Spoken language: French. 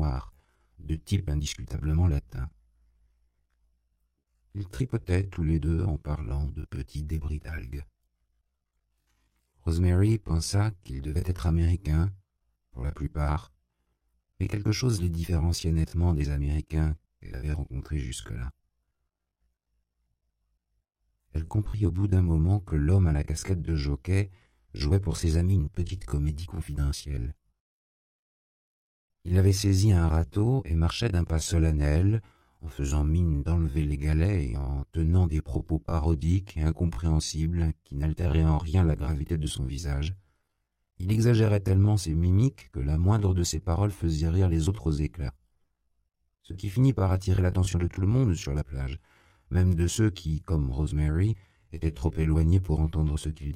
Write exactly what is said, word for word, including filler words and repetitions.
noir, de type indiscutablement latin. Ils tripotaient tous les deux en parlant de petits débris d'algues. Rosemary pensa qu'ils devaient être américains, pour la plupart, mais quelque chose les différenciait nettement des Américains qu'elle avait rencontrés jusque-là. Elle comprit au bout d'un moment que l'homme à la casquette de jockey jouait pour ses amis une petite comédie confidentielle. Il avait saisi un râteau et marchait d'un pas solennel, en faisant mine d'enlever les galets et en tenant des propos parodiques et incompréhensibles qui n'altéraient en rien la gravité de son visage. Il exagérait tellement ses mimiques que la moindre de ses paroles faisait rire les autres aux éclats. Ce qui finit par attirer l'attention de tout le monde sur la plage, même de ceux qui, comme Rosemary, étaient trop éloignés pour entendre ce qu'il